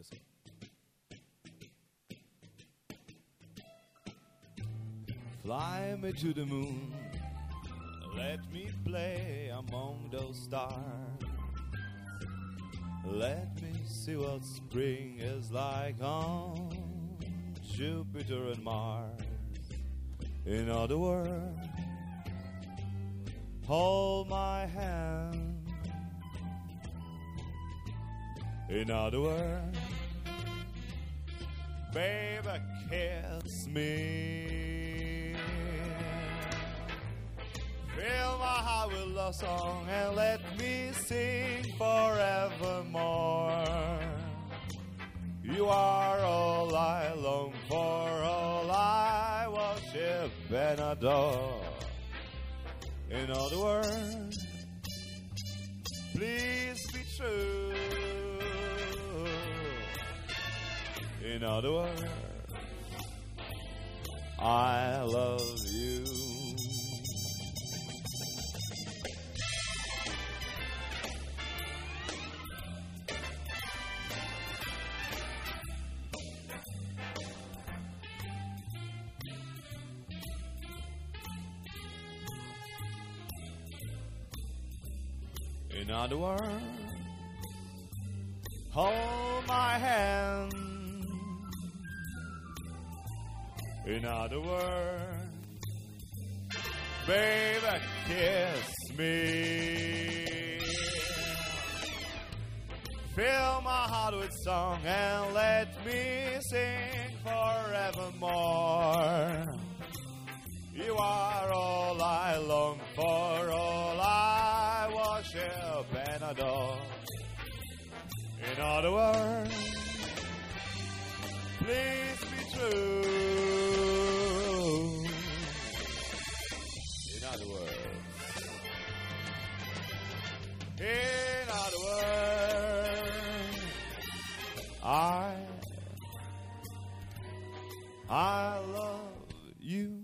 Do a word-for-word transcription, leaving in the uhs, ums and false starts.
this. Fly me to the moon, let me play among those stars. Let me see what spring is like on Jupiter and Mars. In other words, hold my hand. In other words, baby, kiss me. Fill my heart with love song and let me sing forevermore. You are all I long for, all I worship and adore. In other words, please be true. In other words, I love you. In other words, hold my hand. In other words, baby, kiss me. Fill my heart with song and let me sing forevermore. You are all I long for, all I worship and adore. In other words, please be true. In other words, in other words, I, I love you.